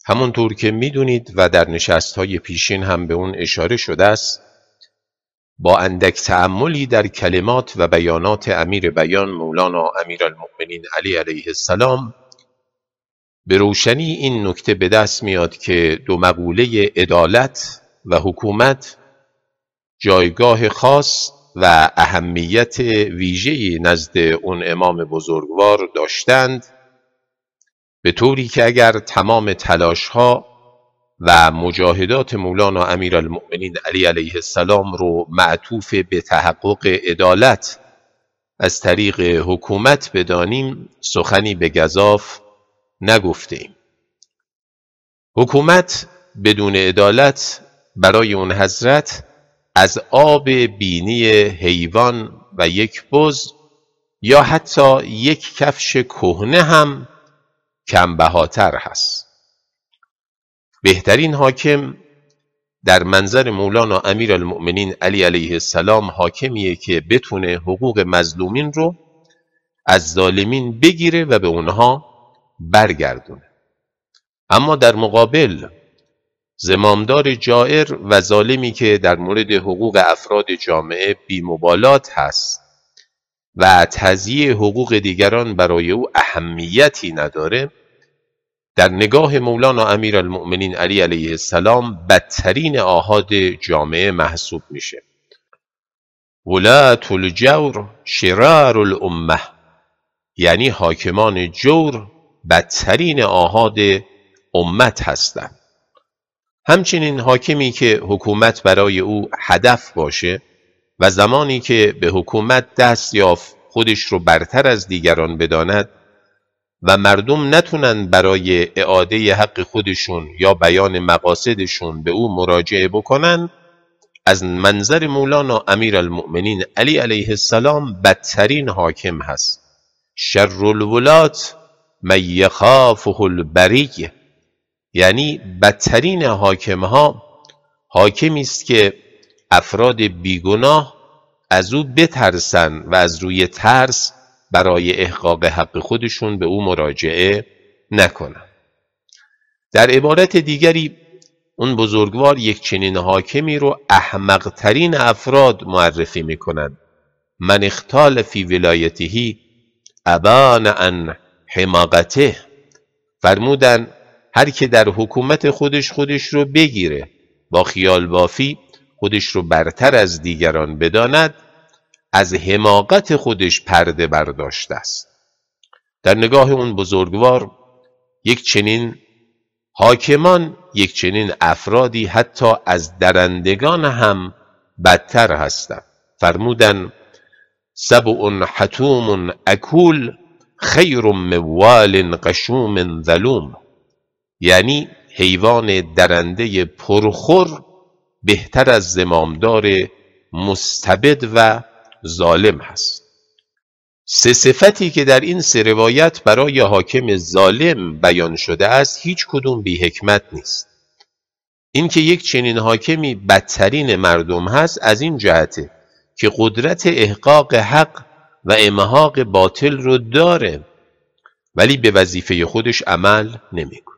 همونطور که میدونید و در نشست‌های پیشین هم به اون اشاره شده است، با اندک تأملی در کلمات و بیانات امیر بیان مولانا امیرالمؤمنین علی علیه السلام به روشنی این نکته به دست میاد که دو مقوله عدالت و حکومت جایگاه خاص و اهمیت ویژه‌ای نزد اون امام بزرگوار داشتند، به طوری که اگر تمام تلاش‌ها و مجاهدات مولانا امیرالمؤمنین علی علیه السلام رو معطوف به تحقق عدالت از طریق حکومت بدانیم، سخنی به گزاف نگفتیم. حکومت بدون عدالت برای اون حضرت از آب بینی حیوان و یک بز یا حتی یک کفش کهنه هم کم بهاتر هست. بهترین حاکم در منظر مولانا امیرالمؤمنین علی علیه السلام حاکمیه که بتونه حقوق مظلومین رو از ظالمین بگیره و به اونها برگردونه. اما در مقابل زمامدار جائر و ظالمی که در مورد حقوق افراد جامعه بی‌مبالات هست و تضییع حقوق دیگران برای او اهمیتی نداره، در نگاه مولانا امیرالمؤمنین علی علیه السلام بدترین آحاد جامعه محسوب میشه. ولاة الجور شرار الامه، یعنی حاکمان جور بدترین آحاد امت هستند. همچنین حاکمی که حکومت برای او هدف باشه و زمانی که به حکومت دست یافت خودش رو برتر از دیگران بداند و مردم نتونن برای اعاده حق خودشون یا بیان مقاصدشون به او مراجعه بکنن، از منظر مولانا امیرالمؤمنین علی علیه السلام بدترین حاکم هست. شر الولات من یخافه البری، یعنی بدترین حاکمها حاکمی است که افراد بیگناه از او بترسن و از روی ترس برای احقاق حق خودشون به او مراجعه نکنن. در عبارت دیگری اون بزرگوار یک چنین حاکمی رو احمقترین افراد معرفی میکنند. من اختال فی ولایته ابان عن حماقته، فرمودن هر که در حکومت خودش رو بگیره، با خیال بافی خودش رو برتر از دیگران بداند، از حماقت خودش پرده برداشته است. در نگاه اون بزرگوار یک چنین حاکمان، یک چنین افرادی حتی از درندگان هم بدتر هستند. فرمودن سبع حتوم اکول خیر موال قشوم ظلوم، یعنی حیوان درنده پرخور بهتر از زمامدار مستبد و ظالم هست. سه صفتی که در این سه روایت برای حاکم ظالم بیان شده است هیچ کدوم بی حکمت نیست. این که یک چنین حاکمی بدترین مردم هست از این جهته که قدرت احقاق حق و امحاق باطل رو داره ولی به وظیفه خودش عمل نمیکنه.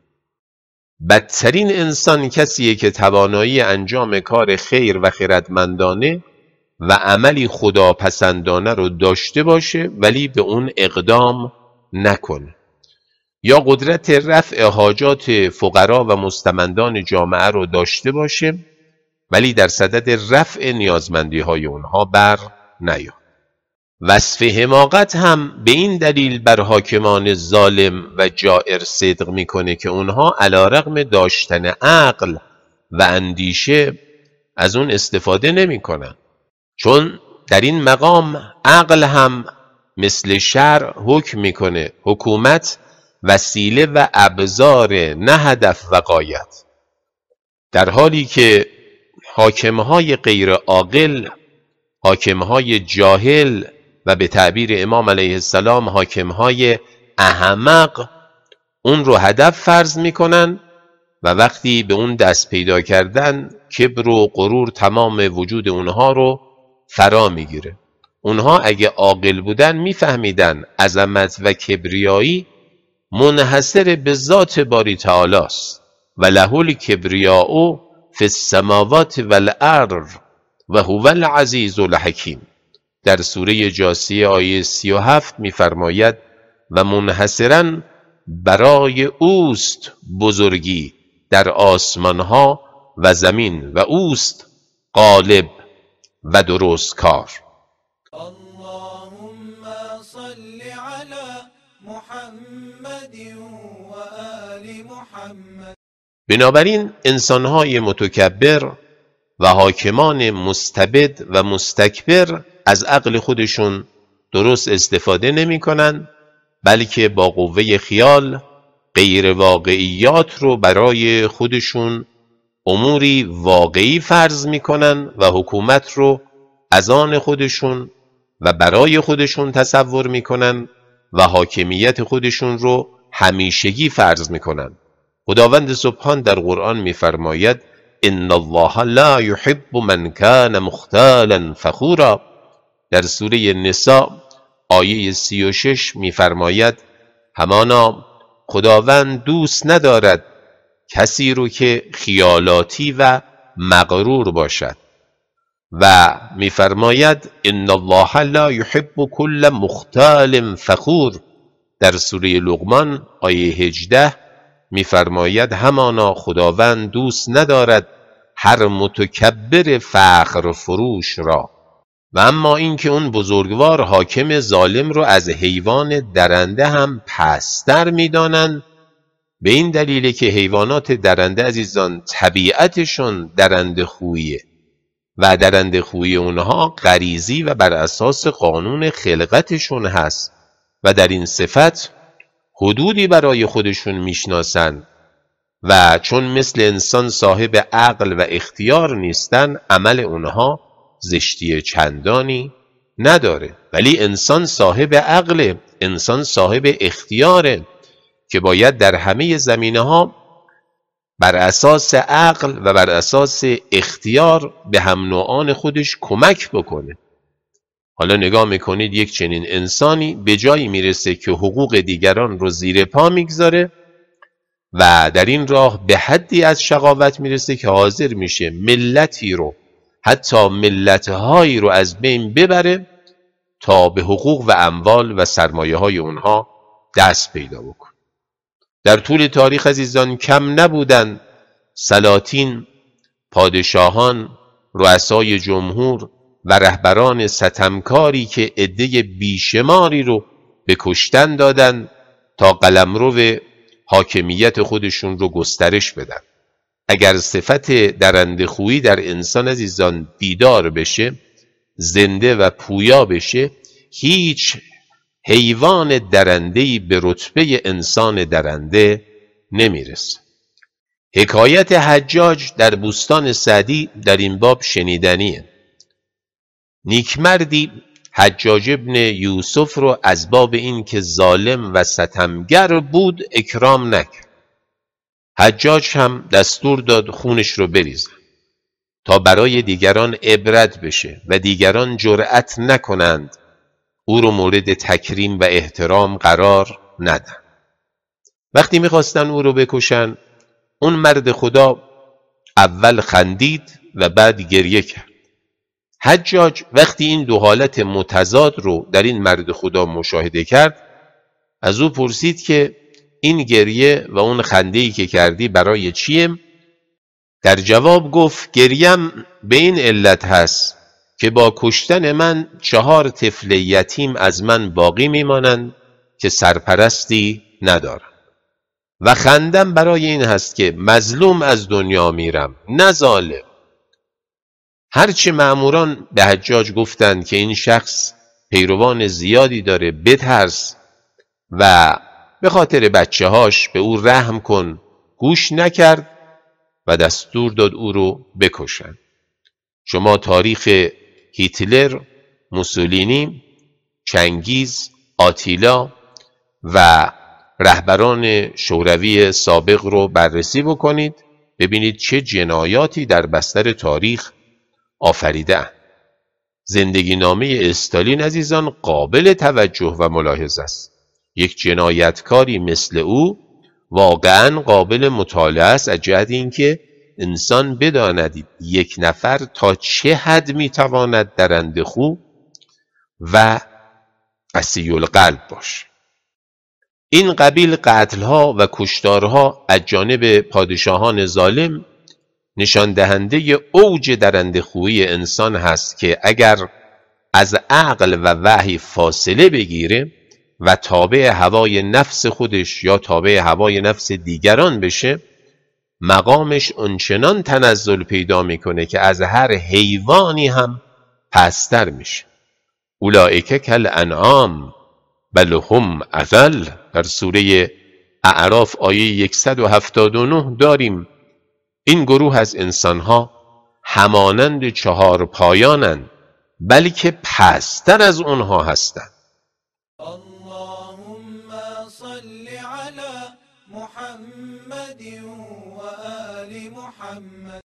بدترین انسان کسیه که توانایی انجام کار خیر و خردمندانه و عملی خداپسندانه رو داشته باشه ولی به اون اقدام نکنه، یا قدرت رفع حاجات فقرا و مستمندان جامعه رو داشته باشه ولی در صدد رفع نیازمندی های اونها بر نیاد. وصف حماقت هم به این دلیل بر حاکمان ظالم و جائر صدق میکنه که اونها علیرغم داشتن عقل و اندیشه از اون استفاده نمیکنن، چون در این مقام عقل هم مثل شرع حکم میکنه حکومت وسیله و ابزار نه هدف و غایت، در حالی که حاکمهای غیر عاقل، حاکمهای جاهل و به تعبیر امام علیه السلام حاکمهای احمق اون رو هدف فرض میکنن و وقتی به اون دست پیدا کردن کبر و غرور تمام وجود اونها رو فرا میگیره. اونها اگه عاقل بودن میفهمیدن عظمت و کبریایی منحصر به ذات باری تعالی است و له الکبریاء فی السماوات والارض و هو العزیز الحکیم. در سوره جاثیه آیه 37 می‌فرماید و منحصراً برای اوست بزرگی در آسمانها و زمین و اوست غالب و درست کار. اللهم صل علی محمد و آل محمد. بنابراین انسانهای متکبر و حاکمان مستبد و مستکبر از عقل خودشون درست استفاده نمی کنن، بلکه با قوه خیال غیر واقعیات رو برای خودشون اموری واقعی فرض می کنن و حکومت رو از آن خودشون و برای خودشون تصور می کنن و حاکمیت خودشون رو همیشگی فرض می کنن. خداوند سبحان در قرآن می فرماید ان الله لا يحب من كان مختالا فخورا. در سوره نساء آیه 36 می‌فرماید همانا خداوند دوست ندارد کسی رو که خیالاتی و مغرور باشد و می‌فرماید ان الله لا يحب كل مختال فخور. در سوره لقمان آیه 18 می‌فرماید همانا خداوند دوست ندارد هر متکبر فخر فروش را. و اما اینکه اون بزرگوار حاکم ظالم رو از حیوان درنده هم پستر می‌دانند، به این دلیل که حیوانات درنده عزیزان طبیعتشون درنده خویه و درنده خوی اونها غریزی و بر اساس قانون خلقتشون هست و در این صفت حدودی برای خودشون میشناسن و چون مثل انسان صاحب عقل و اختیار نیستن، عمل اونها زشتی چندانی نداره. ولی انسان صاحب عقل، انسان صاحب اختیاره که باید در همه زمینه‌ها بر اساس عقل و بر اساس اختیار به هم نوعان خودش کمک بکنه. حالا نگاه میکنید یک چنین انسانی به جایی میرسه که حقوق دیگران رو زیر پا میگذاره و در این راه به حدی از شقاوت میرسه که حاضر میشه ملتی رو، حتی ملتهایی رو از بین ببره تا به حقوق و اموال و سرمایه های اونها دست پیدا بکنه. در طول تاریخ عزیزان کم نبودن سلاطین، پادشاهان، رؤسای جمهور و رهبران ستمکاری که عده بیشماری رو به کشتن دادن تا قلمرو حاکمیت خودشون رو گسترش بدن. اگر صفت درنده خویی در انسان عزیزان بیدار بشه، زنده و پویا بشه، هیچ حیوان درنده‌ای به رتبه انسان درنده نمیرسه. حکایت حجاج در بوستان سعدی در این باب شنیدنیه. نیکمردی حجاج ابن یوسف رو از باب این که ظالم و ستمگر بود اکرام نکرد. حجاج هم دستور داد خونش رو بریزن تا برای دیگران عبرت بشه و دیگران جرأت نکنند او رو مورد تکریم و احترام قرار ندن. وقتی میخواستن او رو بکشن، اون مرد خدا اول خندید و بعد گریه کرد. حجاج وقتی این دو حالت متضاد رو در این مرد خدا مشاهده کرد، از او پرسید که این گریه و اون خنده‌ای که کردی برای چیه؟ در جواب گفت گریم به این علت هست که با کشتن من 4 طفل یتیم از من باقی میمانند که سرپرستی ندارم و خندم برای این هست که مظلوم از دنیا میرم نه ظالم. هرچه مأموران به حجاج گفتند که این شخص پیروان زیادی داره، بترس و به خاطر بچه‌هاش به او رحم کن، گوش نکرد و دستور داد او رو بکشن. شما تاریخ هیتلر، موسولینی، چنگیز، آتیلا و رهبران شوروی سابق رو بررسی بکنید، ببینید چه جنایاتی در بستر تاریخ آفریده‌اند. زندگی نامه استالین عزیزان قابل توجه و ملاحظه است. یک جنایتکاری مثل او واقعا قابل مطالعه است، از جهت اینکه انسان بداند یک نفر تا چه حد میتواند درنده و قسی القلب باشه. این قبیل قتلها و کشتارها از جانب پادشاهان ظالم نشان دهنده اوج درنده‌خویی انسان هست که اگر از عقل و وحی فاصله بگیره و تابع هوای نفس خودش یا تابع هوای نفس دیگران بشه، مقامش اونچنان تنزل پیدا میکنه که از هر حیوانی هم پستر میشه. اولئک کالانعام بل هم اضل. در سوره اعراف آیه 179 داریم این گروه از انسانها همانند چهار پایانند، بلکه پستر از اونها هستند. اللهم صل على محمد و آل محمد.